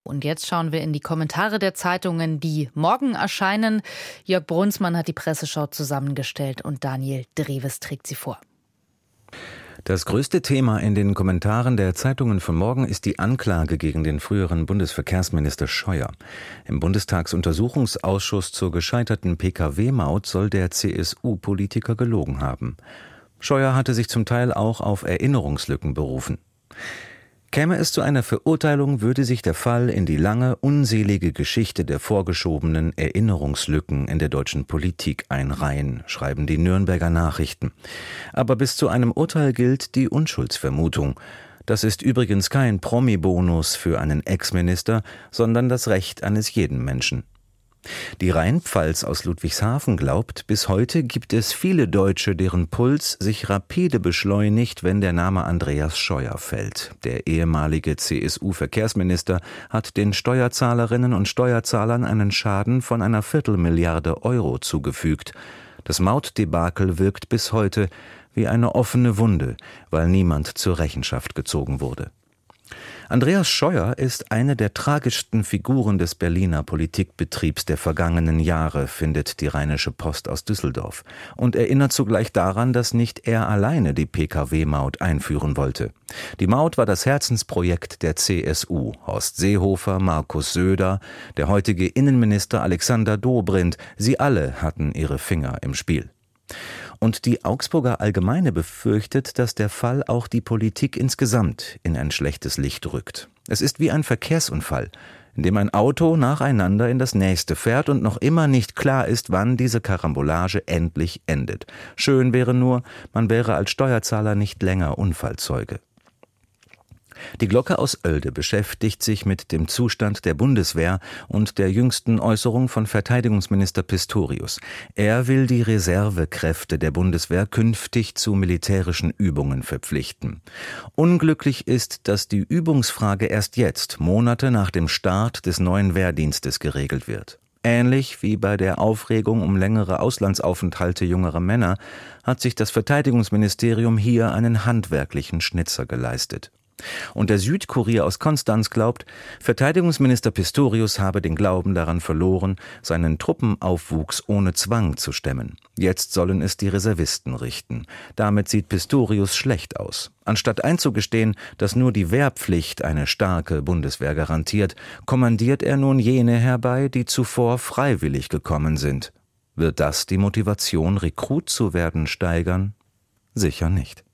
Und jetzt schauen wir in die Kommentare der Zeitungen, die morgen erscheinen. Jörg Brunsmann hat die Presseschau zusammengestellt und Daniel Dreves trägt sie vor. Das größte Thema in den Kommentaren der Zeitungen von morgen ist die Anklage gegen den früheren Bundesverkehrsminister Scheuer. Im Bundestagsuntersuchungsausschuss zur gescheiterten Pkw-Maut soll der CSU-Politiker gelogen haben. Scheuer hatte sich zum Teil auch auf Erinnerungslücken berufen. Käme es zu einer Verurteilung, würde sich der Fall in die lange, unselige Geschichte der vorgeschobenen Erinnerungslücken in der deutschen Politik einreihen, schreiben die Nürnberger Nachrichten. Aber bis zu einem Urteil gilt die Unschuldsvermutung. Das ist übrigens kein Promi-Bonus für einen Ex-Minister, sondern das Recht eines jeden Menschen. Die Rheinpfalz aus Ludwigshafen glaubt, bis heute gibt es viele Deutsche, deren Puls sich rapide beschleunigt, wenn der Name Andreas Scheuer fällt. Der ehemalige CSU-Verkehrsminister hat den Steuerzahlerinnen und Steuerzahlern einen Schaden von einer Viertelmilliarde Euro zugefügt. Das Mautdebakel wirkt bis heute wie eine offene Wunde, weil niemand zur Rechenschaft gezogen wurde. Andreas Scheuer ist eine der tragischsten Figuren des Berliner Politikbetriebs der vergangenen Jahre, findet die Rheinische Post aus Düsseldorf, und erinnert zugleich daran, dass nicht er alleine die Pkw-Maut einführen wollte. Die Maut war das Herzensprojekt der CSU. Horst Seehofer, Markus Söder, der heutige Innenminister Alexander Dobrindt, sie alle hatten ihre Finger im Spiel. Und die Augsburger Allgemeine befürchtet, dass der Fall auch die Politik insgesamt in ein schlechtes Licht rückt. Es ist wie ein Verkehrsunfall, in dem ein Auto nacheinander in das nächste fährt und noch immer nicht klar ist, wann diese Karambolage endlich endet. Schön wäre nur, man wäre als Steuerzahler nicht länger Unfallzeuge. Die Glocke aus Oelde beschäftigt sich mit dem Zustand der Bundeswehr und der jüngsten Äußerung von Verteidigungsminister Pistorius. Er will die Reservekräfte der Bundeswehr künftig zu militärischen Übungen verpflichten. Unglücklich ist, dass die Übungsfrage erst jetzt, Monate nach dem Start des neuen Wehrdienstes, geregelt wird. Ähnlich wie bei der Aufregung um längere Auslandsaufenthalte jüngerer Männer hat sich das Verteidigungsministerium hier einen handwerklichen Schnitzer geleistet. Und der Südkurier aus Konstanz glaubt, Verteidigungsminister Pistorius habe den Glauben daran verloren, seinen Truppenaufwuchs ohne Zwang zu stemmen. Jetzt sollen es die Reservisten richten. Damit sieht Pistorius schlecht aus. Anstatt einzugestehen, dass nur die Wehrpflicht eine starke Bundeswehr garantiert, kommandiert er nun jene herbei, die zuvor freiwillig gekommen sind. Wird das die Motivation, Rekrut zu werden, steigern? Sicher nicht.